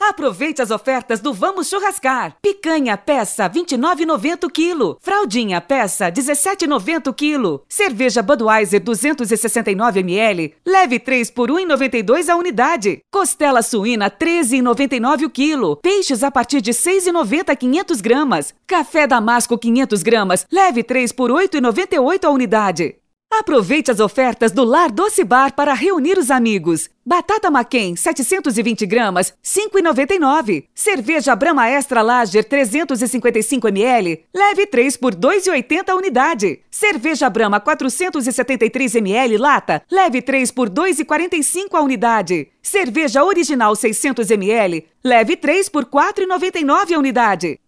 Aproveite as ofertas do Vamos Churrascar. Picanha peça R$ 29,90 o quilo. Fraldinha peça R$ 17,90 o quilo. Cerveja Budweiser 269 ml, leve 3 por R$ 1,92 a unidade. Costela suína R$ 13,99 o quilo. Peixes a partir de R$ 6,90 a 500 gramas. Café Damasco 500 gramas, leve 3 por R$ 8,98 a unidade. Aproveite as ofertas do Lar Doce Bar para reunir os amigos. Batata Maquém, 720 gramas, R$ 5,99. Cerveja Brahma Extra Lager, 355 ml, leve 3 por R$ 2,80 a unidade. Cerveja Brahma, 473 ml, lata, leve 3 por R$ 2,45 a unidade. Cerveja Original, 600 ml, leve 3 por R$ 4,99 a unidade.